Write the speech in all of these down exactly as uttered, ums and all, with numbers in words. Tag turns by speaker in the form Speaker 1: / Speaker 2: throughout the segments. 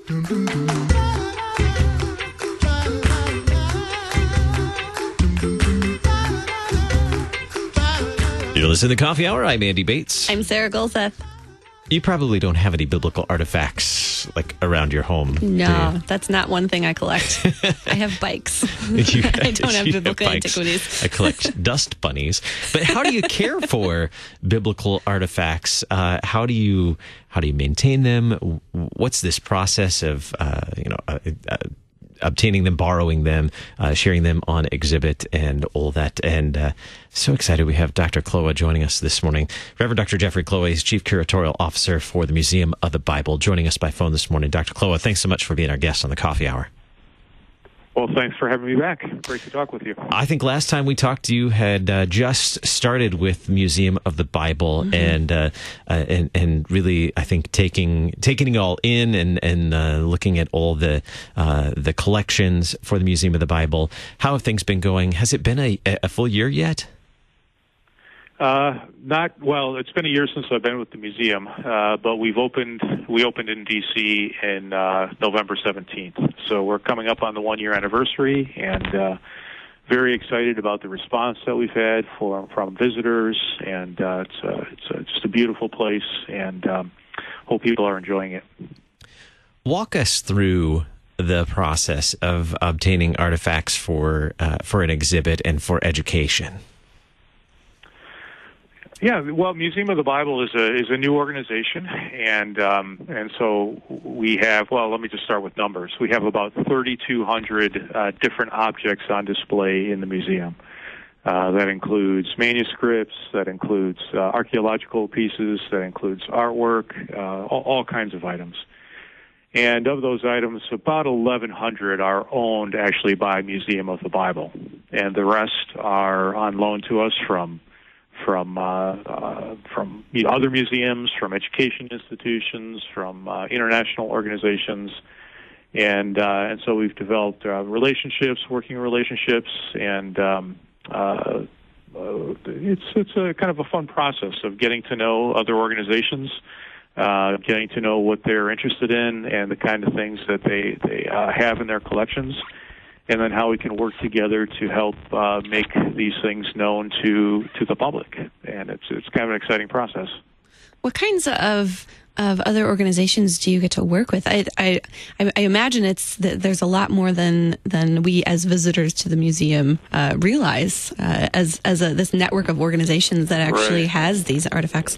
Speaker 1: You're listening to the Coffee Hour. I'm Andy Bates.
Speaker 2: I'm Sarah Golseth.
Speaker 1: You probably don't have any biblical artifacts like around your home.
Speaker 2: No, that's not one thing I collect. I have bikes.
Speaker 1: You,
Speaker 2: I don't have
Speaker 1: you
Speaker 2: biblical
Speaker 1: have bikes.
Speaker 2: antiquities.
Speaker 1: I collect dust bunnies. But how do you care for biblical artifacts? Uh, how do you how do you maintain them? What's this process of uh, you know uh, uh, obtaining them, borrowing them, uh, sharing them on exhibit, and all that? And uh, so excited we have Doctor Kloa joining us this morning. Reverend Doctor Jeffrey Kloa is Chief Curatorial Officer for the Museum of the Bible, joining us by phone this morning. Doctor Kloa, thanks so much for being our guest on the Coffee Hour.
Speaker 3: Well, thanks for having me back. Great to talk with you.
Speaker 1: I think last time we talked, you had uh, just started with Museum of the Bible, mm-hmm. and, uh, uh, and and really, I think taking taking it all in and and uh, looking at all the uh, the collections for the Museum of the Bible. How have things been going? Has it been a, a full year yet?
Speaker 3: Uh, not well. It's been a year since I've been with the museum, uh, but we've opened. We opened in D C in uh, November seventeenth, so we're coming up on the one-year anniversary, and uh, very excited about the response that we've had for, from visitors. And uh, it's a, it's a, just a beautiful place, and um, hope people are enjoying it.
Speaker 1: Walk us through the process of obtaining artifacts for uh, for an exhibit and for education.
Speaker 3: Yeah, well, Museum of the Bible is a is a new organization, and um, and so we have. Well, let me just start with numbers. We have about thirty-two hundred uh, different objects on display in the museum. Uh, that includes manuscripts, that includes uh, archaeological pieces, that includes artwork, uh, all, all kinds of items. And of those items, about eleven hundred are owned actually by Museum of the Bible, and the rest are on loan to us from. from uh, uh, from you know, other museums, from education institutions, from uh, international organizations, and uh, and so we've developed uh, relationships, working relationships, and um, uh, uh, it's it's a kind of a fun process of getting to know other organizations, uh, getting to know what they're interested in, and the kind of things that they they uh, have in their collections. And then how we can work together to help uh, make these things known to, to the public. And it's it's kind of an exciting process.
Speaker 2: What kinds of of other organizations do you get to work with? I I, I imagine it's that there's a lot more than than we as visitors to the museum uh, realize uh, as as a, this network of organizations that actually
Speaker 3: Right.
Speaker 2: has these artifacts.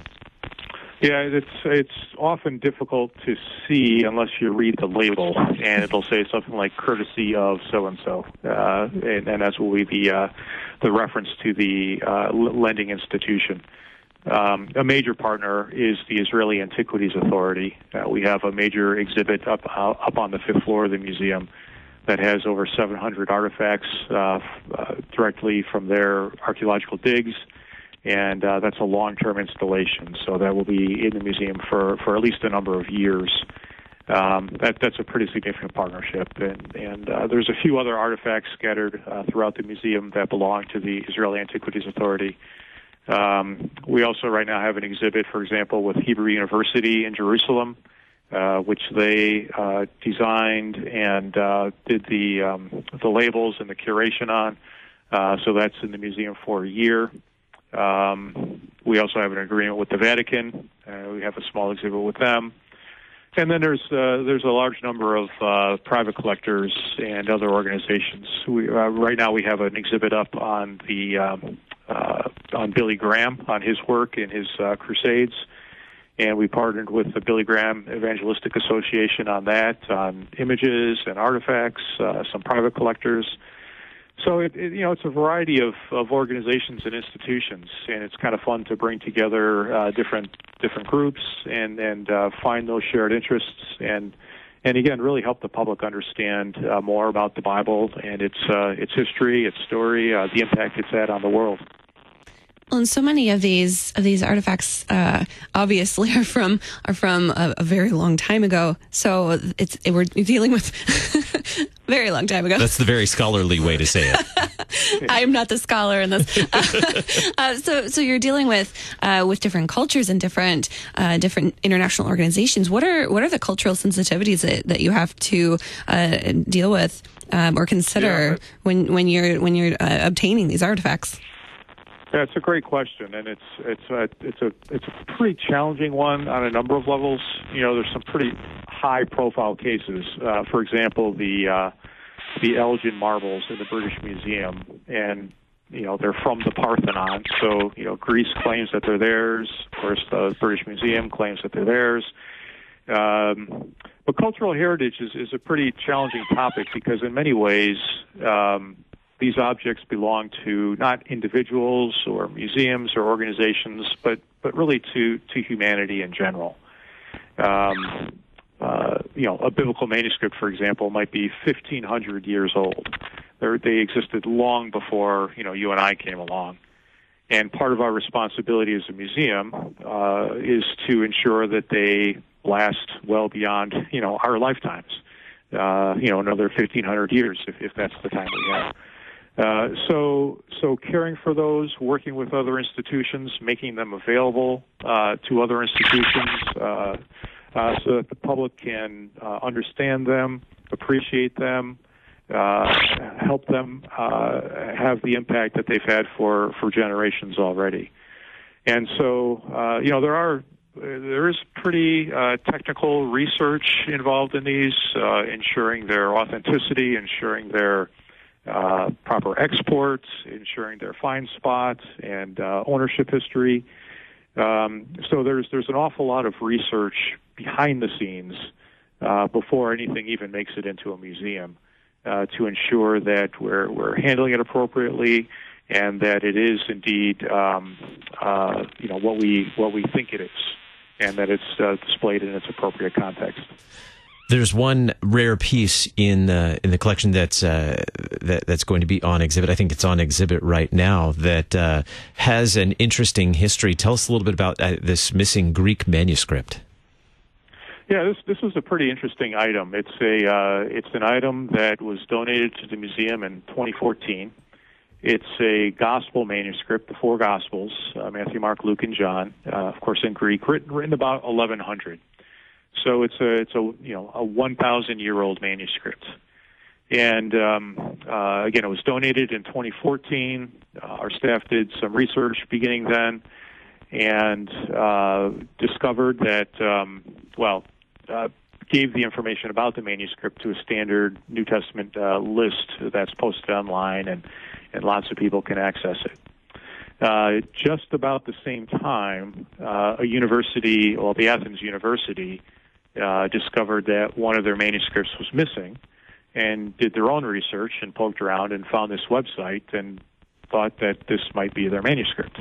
Speaker 3: Yeah, it's it's often difficult to see unless you read the label, and it'll say something like "courtesy of so and so," and and that's will be the uh, the reference to the uh, lending institution. Um, a major partner is the Israeli Antiquities Authority. Uh, we have a major exhibit up uh, up on the fifth floor of the museum that has over seven hundred artifacts uh, uh, directly from their archaeological digs. And uh, that's a long-term installation, so that will be in the museum for, for at least a number of years. Um, that, that's a pretty significant partnership, and, and uh, there's a few other artifacts scattered uh, throughout the museum that belong to the Israeli Antiquities Authority. Um, we also right now have an exhibit, for example, with Hebrew University in Jerusalem, uh, which they uh, designed and uh, did the um, the labels and the curation on. Uh, so that's in the museum for a year. Um, we also have an agreement with the Vatican. Uh, we have a small exhibit with them. And then there's uh, there's a large number of uh, private collectors and other organizations. We, uh, right now we have an exhibit up on the um, uh, on Billy Graham, on his work and his uh, crusades. And we partnered with the Billy Graham Evangelistic Association on that, on images and artifacts, uh, some private collectors. So it, it, you know, it's a variety of, of organizations and institutions, and it's kind of fun to bring together uh, different different groups and and uh, find those shared interests, and and again, really help the public understand uh, more about the Bible and its uh, its history, its story, uh, the impact it's had on the world.
Speaker 2: Well, and so many of these of these artifacts, uh, obviously, are from are from a, a very long time ago. So it's it, we're dealing with Very long time ago.
Speaker 1: That's the very scholarly way to say it.
Speaker 2: I'm not the scholar in this. Uh, uh, so, so you're dealing with uh, with different cultures and different uh, different international organizations. What are what are the cultural sensitivities that, that you have to uh, deal with um, or consider
Speaker 3: Yeah.
Speaker 2: when when you're when you're uh, obtaining these artifacts?
Speaker 3: Yeah, it's a great question, and it's it's a, it's a it's a pretty challenging one on a number of levels. You know, there's some pretty high-profile cases. Uh, for example, the uh, the Elgin marbles in the British Museum, and you know they're from the Parthenon. So you know, Greece claims that they're theirs. Of course, the British Museum claims that they're theirs. Um, but cultural heritage is, is a pretty challenging topic because, in many ways, um, these objects belong to not individuals or museums or organizations, but, but really to, to humanity in general. Um, uh, you know, a biblical manuscript, for example, might be fifteen hundred years old. They're, they existed long before, you know, you and I came along. And part of our responsibility as a museum uh, is to ensure that they last well beyond, you know, our lifetimes. Uh, you know, another fifteen hundred years, if, if that's the time we have. Uh, so, so caring for those, working with other institutions, making them available uh, to other institutions, uh, uh, so that the public can uh, understand them, appreciate them, uh, help them uh, have the impact that they've had for, for generations already. And so, uh, you know, there are there is pretty uh, technical research involved in these, uh, ensuring their authenticity, ensuring their uh, proper exports, ensuring their find spots and uh, ownership history. Um, so there's there's an awful lot of research behind the scenes uh, before anything even makes it into a museum uh, to ensure that we're we're handling it appropriately and that it is indeed um, uh, you know what we what we think it is, and that it's uh, displayed in its appropriate context.
Speaker 1: There's one rare piece in uh, in the collection that's uh, that, that's going to be on exhibit. I think it's on exhibit right now. That uh, has an interesting history. Tell us a little bit about uh, this missing Greek manuscript.
Speaker 3: Yeah, this this was a pretty interesting item. It's a uh, it's an item that was donated to the museum in twenty fourteen. It's a gospel manuscript, the four gospels: uh, Matthew, Mark, Luke, and John. Uh, of course, in Greek, written written about eleven hundred. So it's a it's a you know a one thousand year old manuscript, and um, uh, again it was donated in twenty fourteen. Uh, our staff did some research beginning then, and uh, discovered that um, well uh, gave the information about the manuscript to a standard New Testament uh, list that's posted online, and and lots of people can access it. Uh, just about the same time, uh, a university, well, the Athens University, uh, discovered that one of their manuscripts was missing and did their own research and poked around and found this website and thought that this might be their manuscript.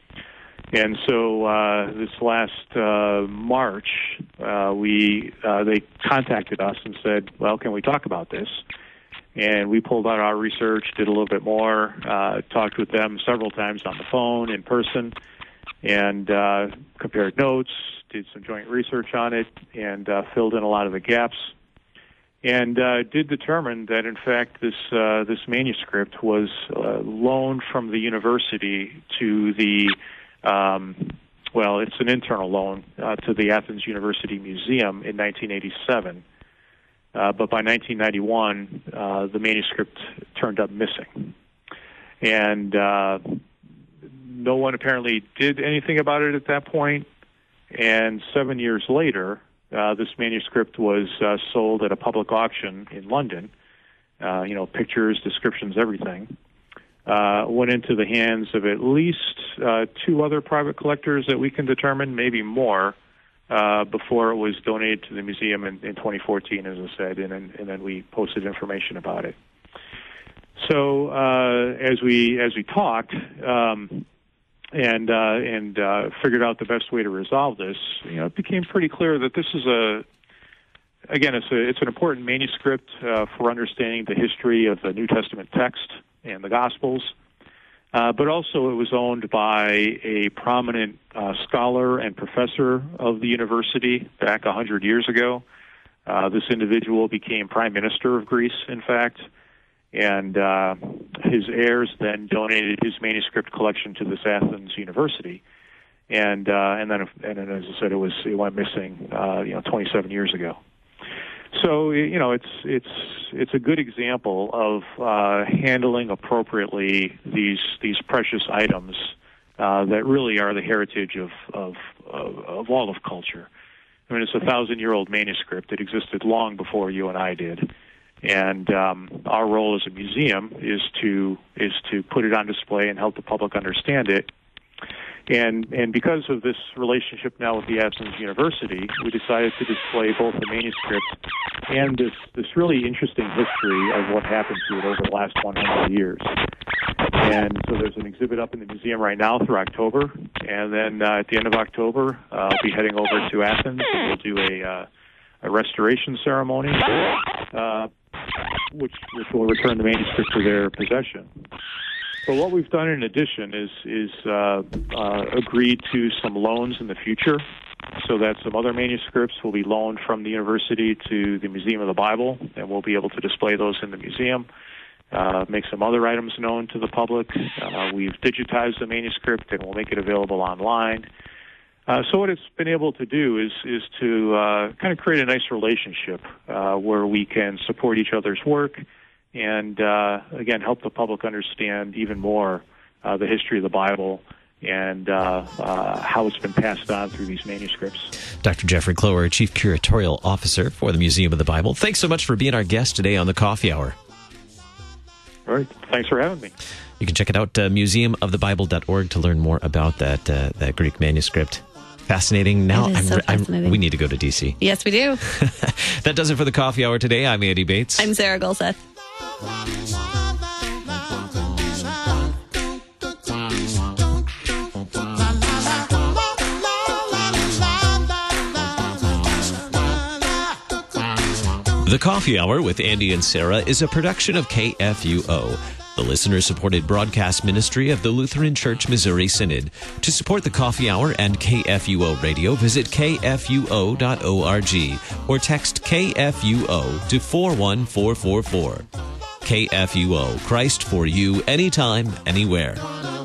Speaker 3: And so uh, this last uh, March, uh, we uh, they contacted us and said, well, can we talk about this? And we pulled out our research, did a little bit more, uh, talked with them several times on the phone, in person, and uh, compared notes, did some joint research on it, and uh, filled in a lot of the gaps, and uh, did determine that, in fact, this uh, this manuscript was uh, loaned from the university to the, um, well, it's an internal loan uh, to the Athens University Museum in nineteen eighty-seven. Uh, but by nineteen ninety-one, uh, the manuscript turned up missing. And uh, no one apparently did anything about it at that point. And seven years later, uh, this manuscript was uh, sold at a public auction in London. Uh, you know, pictures, descriptions, everything. Uh, went into the hands of at least uh, two other private collectors that we can determine, maybe more, Uh, before it was donated to the museum in, in twenty fourteen, as I said, and, and, and then we posted information about it. So uh, as we as we talked um, and uh, and uh, figured out the best way to resolve this, you know, it became pretty clear that this is a again it's a it's an important manuscript uh, for understanding the history of the New Testament text and the Gospels. Uh, but also it was owned by a prominent uh, scholar and professor of the university back one hundred years ago, Uh, this individual became prime minister of Greece, in fact, and uh, his heirs then donated his manuscript collection to this Athens university. And uh, and then, and then, as I said, it was it went missing, uh, you know, twenty-seven years ago. So you know, it's it's it's a good example of uh, handling appropriately these these precious items uh, that really are the heritage of, of of of all of culture. I mean, it's a thousand-year-old manuscript that existed long before you and I did, and um, our role as a museum is to is to put it on display and help the public understand it. And and because of this relationship now with the Athens University, we decided to display both the manuscript and this, this really interesting history of what happened to it over the last one hundred years. And so there's an exhibit up in the museum right now through October, and then uh, at the end of October, uh, I'll be heading over to Athens, and we'll do a, uh, a restoration ceremony, uh, which, which will return the manuscript to their possession. But what we've done in addition is is uh, uh, agreed to some loans in the future, so that some other manuscripts will be loaned from the university to the Museum of the Bible, and we'll be able to display those in the museum, uh, make some other items known to the public. Uh, we've digitized the manuscript, and we'll make it available online. Uh, so what it's been able to do is is to uh, kind of create a nice relationship uh, where we can support each other's work, and, uh, again, help the public understand even more uh, the history of the Bible and uh, uh, how it's been passed on through these manuscripts.
Speaker 1: Doctor Jeffrey Clower, Chief Curatorial Officer for the Museum of the Bible. Thanks so much for being our guest today on the Coffee Hour.
Speaker 3: All right. Thanks for having me.
Speaker 1: You can check it out, uh, museum of the bible dot org, to learn more about that uh, that Greek manuscript. Fascinating. Now,
Speaker 2: it is
Speaker 1: I'm,
Speaker 2: so fascinating.
Speaker 1: I'm, we need to go to D C.
Speaker 2: Yes, we do.
Speaker 1: That does it for the Coffee Hour today. I'm Andy Bates.
Speaker 2: I'm Sarah Gulseth.
Speaker 1: The Coffee Hour with Andy and Sarah is a production of K F U O, the listener-supported broadcast ministry of the Lutheran Church Missouri Synod. To support the Coffee Hour and K F U O Radio, visit K F U O dot org or text K F U O to four one four four four. K F U O, Christ for you, anytime, anywhere.